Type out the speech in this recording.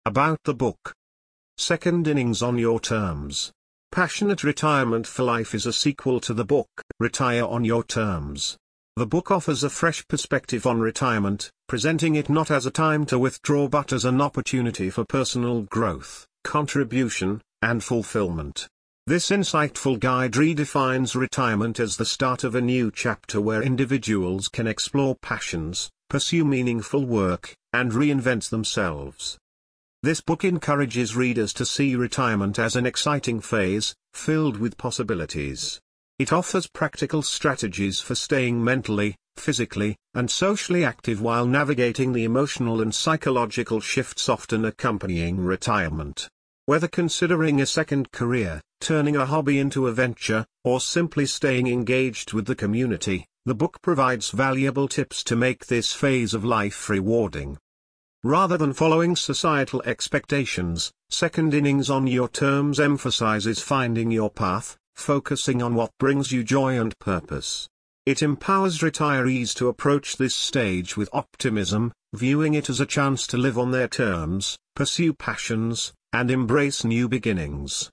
About the book. Second Innings on Your Terms. Passionate Retirement for Life is a sequel to the book, Retire on Your Terms. The book offers a fresh perspective on retirement, presenting it not as a time to withdraw but as an opportunity for personal growth, contribution, and fulfillment. This insightful guide redefines retirement as the start of a new chapter where individuals can explore passions, pursue meaningful work, and reinvent themselves. This book encourages readers to see retirement as an exciting phase, filled with possibilities. It offers practical strategies for staying mentally, physically, and socially active while navigating the emotional and psychological shifts often accompanying retirement. Whether considering a second career, turning a hobby into a venture, or simply staying engaged with the community, the book provides valuable tips to make this phase of life rewarding. Rather than following societal expectations, Second Innings on Your Terms emphasizes finding your path, focusing on what brings you joy and purpose. It empowers retirees to approach this stage with optimism, viewing it as a chance to live on their terms, pursue passions, and embrace new beginnings.